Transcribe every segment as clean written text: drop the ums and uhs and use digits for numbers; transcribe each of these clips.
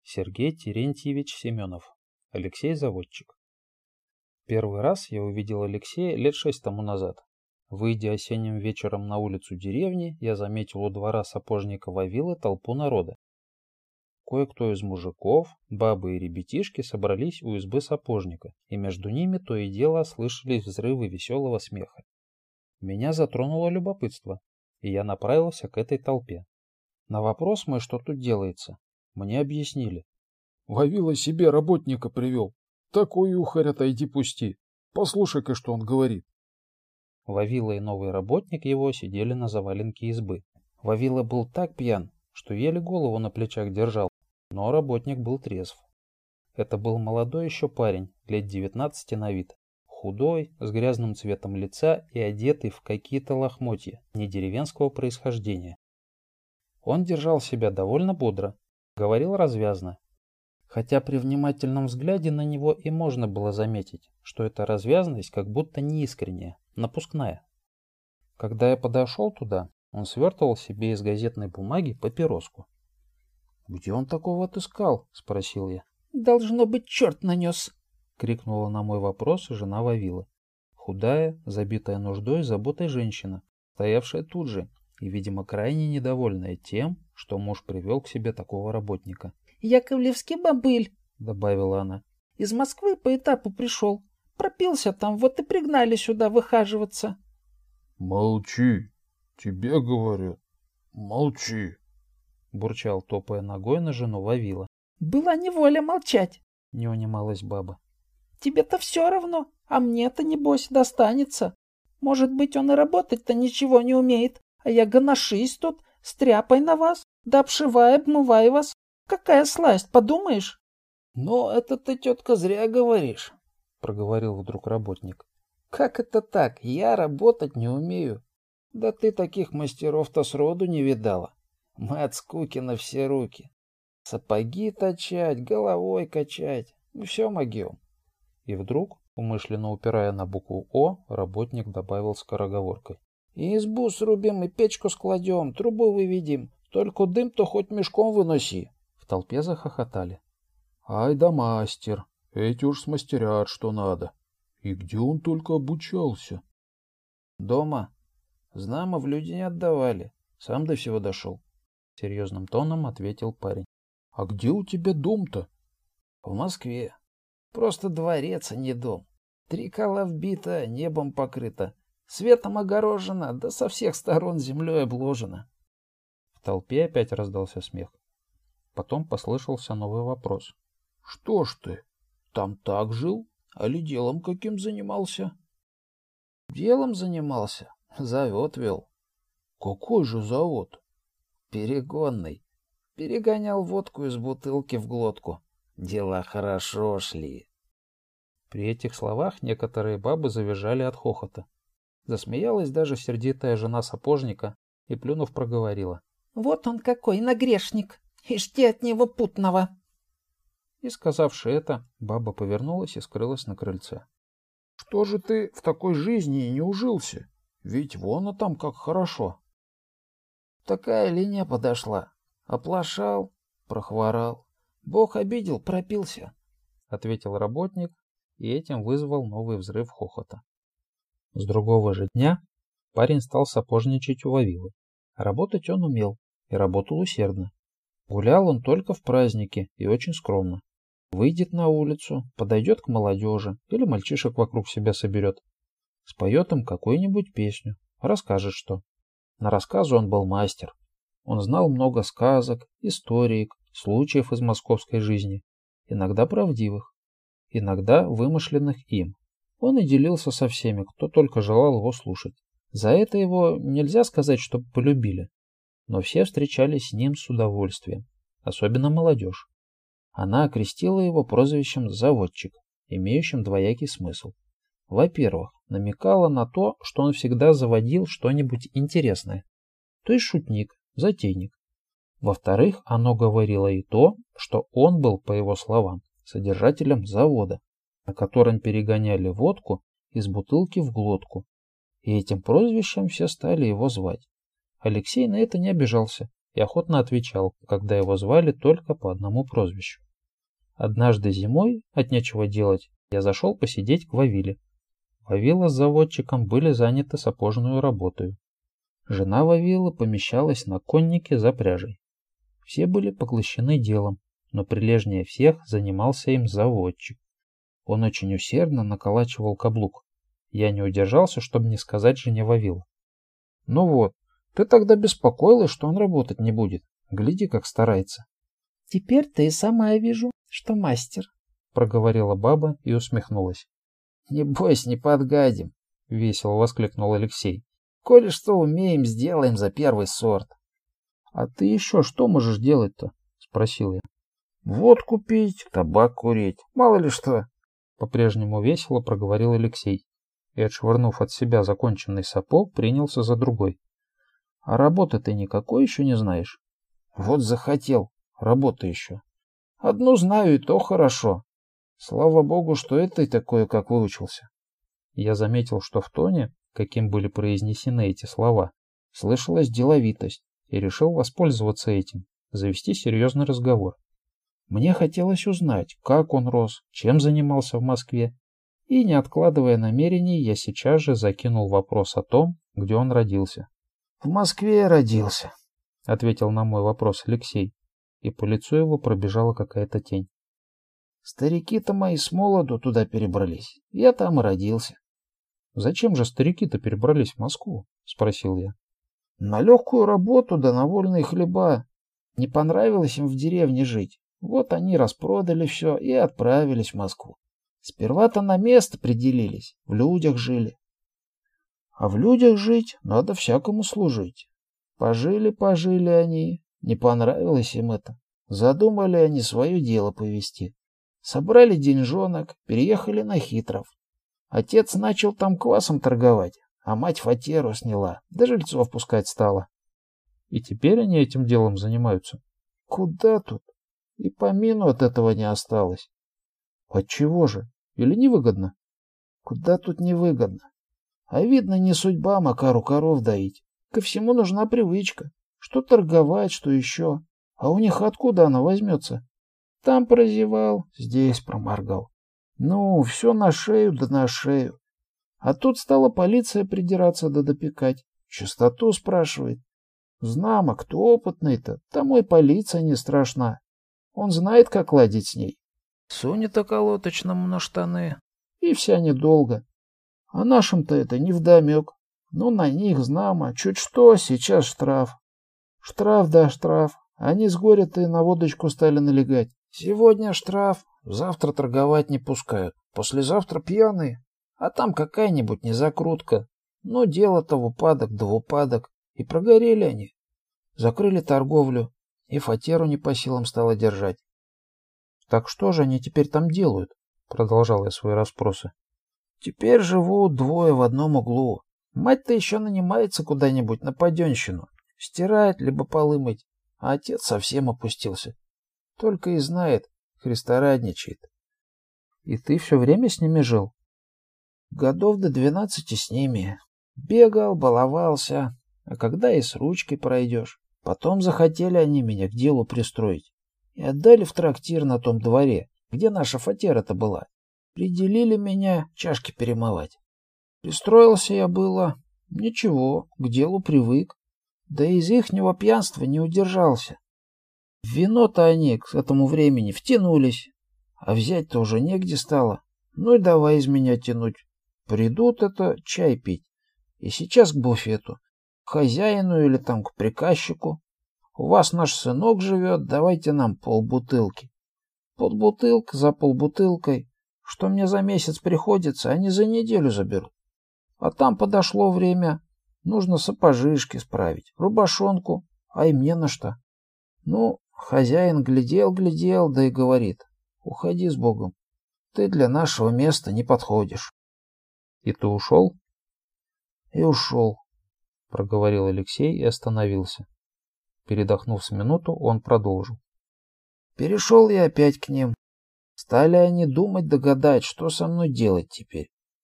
Сергей Терентьевич Семенов. Алексей Заводчик. Первый раз я увидел Алексея лет 6 тому назад. Выйдя осенним вечером на улицу деревни, я заметил у двора сапожника Вавилы толпу народа. Кое-кто из мужиков, бабы и ребятишки собрались у избы сапожника, и между ними то и дело слышались взрывы веселого смеха. Меня затронуло любопытство, и я направился к этой толпе. На вопрос мой, что тут делается, мне объяснили. Вавила себе работника привел. Такой ухарь, отойди пусти. Послушай-ка, что он говорит. Вавила и новый работник его сидели на заваленке избы. Вавила был так пьян, что еле голову на плечах держал, но работник был трезв. Это был молодой еще парень, лет 19 на вид, худой, с грязным цветом лица и одетый в какие-то лохмотья, не деревенского происхождения. Он держал себя довольно бодро, говорил развязно, хотя при внимательном взгляде на него и можно было заметить, что эта развязность как будто неискренняя, напускная. Когда я подошел туда, он свертывал себе из газетной бумаги папироску. «Где он такого отыскал?» — спросил я. «Должно быть, черт нанес!» — крикнула на мой вопрос жена Вавилы. Худая, забитая нуждой, заботой женщина, стоявшая тут же и, видимо, крайне недовольная тем, что муж привел к себе такого работника. «Яковлевский бобыль!» — добавила она. «Из Москвы по этапу пришел. Пропился там, вот и пригнали сюда выхаживаться». «Молчи! Тебе говорят, молчи!» — бурчал, топая ногой на жену Вавила. «Была неволя молчать!» — не унималась баба. «Тебе-то все равно, а мне-то, небось, достанется. Может быть, он и работать-то ничего не умеет, а я гоношись тут, стряпай на вас, да обшивай, обмывай вас. Какая сласть, подумаешь?» «Ну, это ты, тетка, зря говоришь», — проговорил вдруг работник. «Как это так? Я работать не умею. Да ты таких мастеров-то сроду не видала. Мы от скуки на все руки. Сапоги точать, головой качать. Мы все могем». И вдруг, умышленно упирая на букву «О», работник добавил скороговоркой. «И избу срубим, и печку складем, трубу выведем. Только дым-то хоть мешком выноси». В толпе захохотали. «Ай да мастер! Эти уж смастерят, что надо. И где он только обучался?» «Дома. Знамо в люди не отдавали. Сам до всего дошел», — серьезным тоном ответил парень. «А где у тебя дом-то?» «В Москве. Просто дворец, а не дом. 3 кола вбито, небом покрыто. Светом огорожено, да со всех сторон землей обложено». В толпе опять раздался смех. Потом послышался новый вопрос. «Что ж ты, там так жил? Али делом каким занимался?» «Делом занимался. Завод вел». «Какой же завод?» «Перегонный. Перегонял водку из бутылки в глотку. Дела хорошо шли». При этих словах некоторые бабы завизжали от хохота. Засмеялась даже сердитая жена сапожника и, плюнув, проговорила. «Вот он какой нагрешник! Ишь ты от него путного!» И, сказавши это, баба повернулась и скрылась на крыльце. «Что же ты в такой жизни и не ужился? Ведь вон а там как хорошо». «Такая линия подошла. Оплошал, прохворал. Бог обидел, пропился», — ответил работник и этим вызвал новый взрыв хохота. С другого же дня парень стал сапожничать у Вавилы. Работать он умел и работал усердно. Гулял он только в праздники и очень скромно. Выйдет на улицу, подойдет к молодежи или мальчишек вокруг себя соберет. Споет им какую-нибудь песню, расскажет что. На рассказы он был мастер. Он знал много сказок, историек, случаев из московской жизни, иногда правдивых, иногда вымышленных им. Он и делился со всеми, кто только желал его слушать. За это его нельзя сказать, чтобы полюбили, но все встречались с ним с удовольствием, особенно молодежь. Она окрестила его прозвищем «заводчик», имеющим двоякий смысл. Во-первых, намекала на то, что он всегда заводил что-нибудь интересное, то есть шутник, затейник. Во-вторых, оно говорило и то, что он был, по его словам, содержателем завода, на котором перегоняли водку из бутылки в глотку, и этим прозвищем все стали его звать. Алексей на это не обижался и охотно отвечал, когда его звали только по одному прозвищу. Однажды зимой, от нечего делать, я зашел посидеть к Вавиле. Вавила с заводчиком были заняты сапожную работой. Жена Вавилы помещалась на коннике за пряжей. Все были поглощены делом, но прилежнее всех занимался им заводчик. Он очень усердно наколачивал каблук. Я не удержался, чтобы не сказать жене Вавила: «Ну вот, ты тогда беспокоилась, что он работать не будет. Гляди, как старается». «Теперь-то и сама вижу, что мастер», — проговорила баба и усмехнулась. «Не бойся, не подгадим», — весело воскликнул Алексей. «Коли что умеем, сделаем за первый сорт». «А ты еще что можешь делать-то?» — спросил я. «Водку пить, табак курить, мало ли что». По-прежнему весело проговорил Алексей и, отшвырнув от себя законченный сапог, принялся за другой. «А работы ты никакой еще не знаешь?» «Вот захотел. Работа еще. Одну знаю, и то хорошо. Слава богу, что это и такое, как выучился». Я заметил, что в тоне, каким были произнесены эти слова, слышалась деловитость, и решил воспользоваться этим, завести серьезный разговор. Мне хотелось узнать, как он рос, чем занимался в Москве, и, не откладывая намерений, я сейчас же закинул вопрос о том, где он родился. «В Москве я родился», — ответил на мой вопрос Алексей, и по лицу его пробежала какая-то тень. «Старики-то мои с молоду туда перебрались. Я там и родился». «Зачем же старики-то перебрались в Москву?» — спросил я. «На легкую работу да на вольные хлеба. Не понравилось им в деревне жить. Вот они распродали все и отправились в Москву. Сперва-то на место определились, в людях жили. А в людях жить надо всякому служить. Пожили они, не понравилось им это. Задумали они свое дело повести. Собрали деньжонок, переехали на Хитров. Отец начал там квасом торговать, а мать фатеру сняла, да жильцов пускать стала». «И теперь они этим делом занимаются?» «Куда тут? И помину от этого не осталось». «Отчего же? Или невыгодно?» «Куда тут невыгодно? А видно, не судьба Макару коров доить. Ко всему нужна привычка. Что торговать, что еще. А у них откуда она возьмется? Там прозевал, здесь проморгал. Ну, все на шею да на шею. А тут стала полиция придираться да допекать. Чистоту спрашивает. Знамо, кто опытный-то, тому и полиция не страшна. Он знает, как ладить с ней. Сунет околоточному на штаны. И вся недолго. А нашим-то это невдомек. Ну, на них знамо. Чуть что, сейчас штраф. Штраф да штраф. Они с горя-то и на водочку стали налегать. Сегодня штраф, завтра торговать не пускают. Послезавтра пьяные. А там какая-нибудь незакрутка. Но дело-то в упадок да в упадок. И прогорели они. Закрыли торговлю. И фатеру не по силам стало держать. «Так что же они теперь там делают?» — продолжал я свои расспросы. «Теперь живут двое в одном углу. Мать-то еще нанимается куда-нибудь на паденщину. Стирает, либо полы мыть. А отец совсем опустился. Только и знает, христорадничает». «И ты все время с ними жил?» «Годов до 12 с ними. Бегал, баловался. А когда и с ручкой пройдешь. Потом захотели они меня к делу пристроить. И отдали в трактир на том дворе, где наша фатера-то была. Приделили меня чашки перемывать. Пристроился я было. Ничего, к делу привык. Да из ихнего пьянства не удержался. В вино-то они к этому времени втянулись. А взять-то уже негде стало. Ну и давай из меня тянуть. Придут это чай пить. И сейчас к буфету. К хозяину или там к приказчику. У вас наш сынок живет, давайте нам полбутылки. Полбутылка за полбутылкой. Что мне за месяц приходится, они за неделю заберут. А там подошло время. Нужно сапожишки справить, рубашонку, а и мне на что. Ну, хозяин глядел, да и говорит: уходи с Богом. Ты для нашего места не подходишь. «И ты ушел?» «И ушел», — проговорил Алексей и остановился. Передохнув с минуту, он продолжил. «Перешел я опять к ним. Стали они думать, догадать, что со мной делать теперь.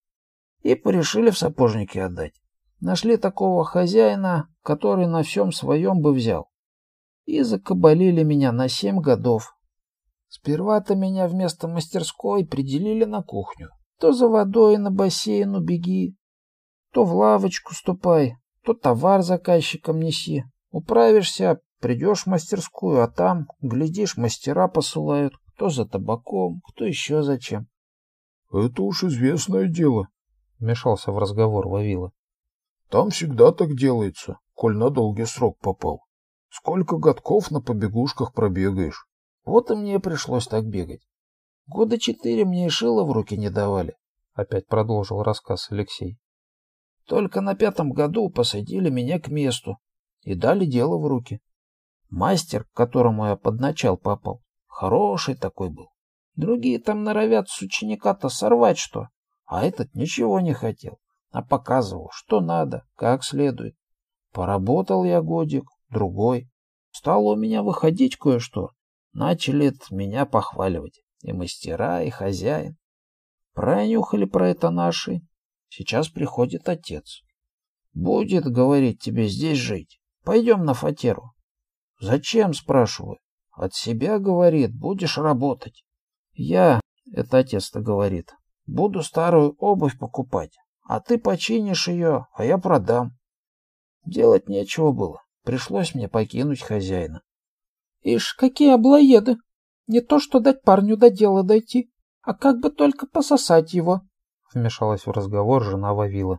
И порешили в сапожники отдать. Нашли такого хозяина, который на всем своем бы взял. и закабалили меня на 7 годов. Сперва-то меня вместо мастерской приделили на кухню. То за водой на бассейн убеги, то в лавочку ступай, то товар заказчикам неси. Управишься, придешь в мастерскую, а там, глядишь, мастера посылают, кто за табаком, кто еще зачем. — Это уж известное дело, — вмешался в разговор Вавила. — Там всегда так делается, коль на долгий срок попал. Сколько годков на побегушках пробегаешь? Вот и мне пришлось так бегать. 4 года мне и шило в руки не давали. Опять продолжил рассказ Алексей. Только на 5-м году посадили меня к месту и дали дело в руки. Мастер, к которому я под начал попал, хороший такой был. Другие там норовят с ученика-то сорвать что, а этот ничего не хотел, а показывал, что надо, как следует. Поработал я годик, другой. Стало у меня выходить кое-что. Начали меня похваливать. И мастера, и хозяин. Пронюхали про это наши. Сейчас приходит отец. Будет, говорит, тебе здесь жить. Пойдем на фатеру. Зачем, спрашиваю. От себя, говорит, будешь работать. Это отец-то говорит, буду старую обувь покупать. А ты починишь ее, а я продам. Делать нечего было. Пришлось мне покинуть хозяина. Ишь, какие облоеды! Не то что дать парню до дела дойти, а как бы только пососать его. Вмешалась в разговор жена Вавила.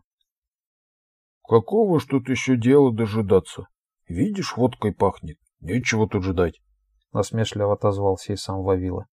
— Какого ж тут еще дела дожидаться? Видишь, водкой пахнет. Нечего тут ждать. Насмешливо отозвался и сам Вавила.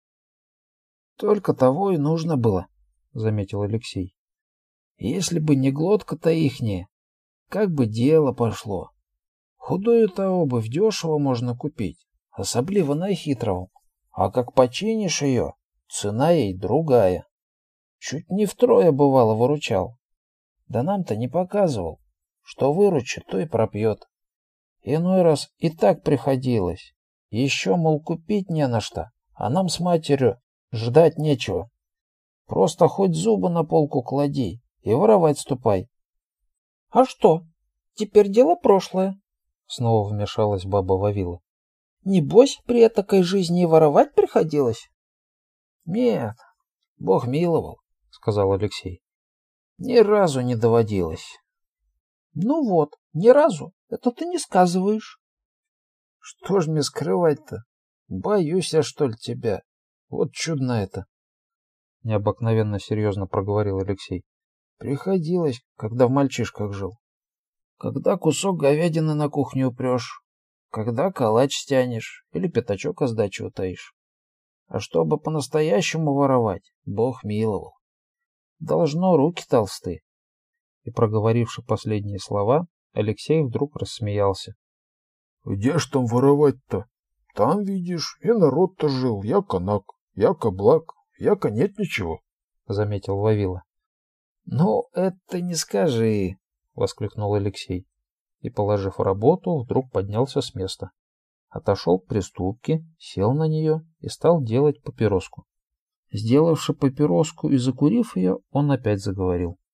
Только того и нужно было, заметил Алексей. Если бы не глотка-то ихняя, как бы дело пошло. Худую-то обувь дешево можно купить, особливо на хитрого. А как починишь ее, цена ей другая. Чуть не втрое бывало выручал. Да нам-то не показывал, что выручит, то и пропьет. Иной раз и так приходилось. Еще, мол, купить не на что, а нам с матерью ждать нечего. Просто хоть зубы на полку клади и воровать ступай. — А что? Теперь дело прошлое. Снова вмешалась баба Вавила. — Небось, при этакой жизни и воровать приходилось? — Нет, Бог миловал, — сказал Алексей. — Ни разу не доводилось. — Ну вот, ни разу. Это ты не сказываешь. — Что ж мне скрывать-то? Боюсь я, что ли, тебя. Вот чудно это. Необыкновенно серьезно проговорил Алексей. Приходилось, когда в мальчишках жил. Когда кусок говядины на кухню упрешь, когда калач стянешь или пятачок о сдачу утаишь. А чтобы по-настоящему воровать, Бог миловал. Должно, руки толсты. И, проговоривши последние слова, Алексей вдруг рассмеялся. — Где ж там воровать-то? Там, видишь, и народ-то жил, яко наг, яко благ, яко нет ничего, — заметил Вавила. — Ну, это не скажи, — воскликнул Алексей. И, положив работу, вдруг поднялся с места. Отошел к приступке, сел на нее и стал делать папироску. Сделавши папироску и закурив ее, он опять заговорил.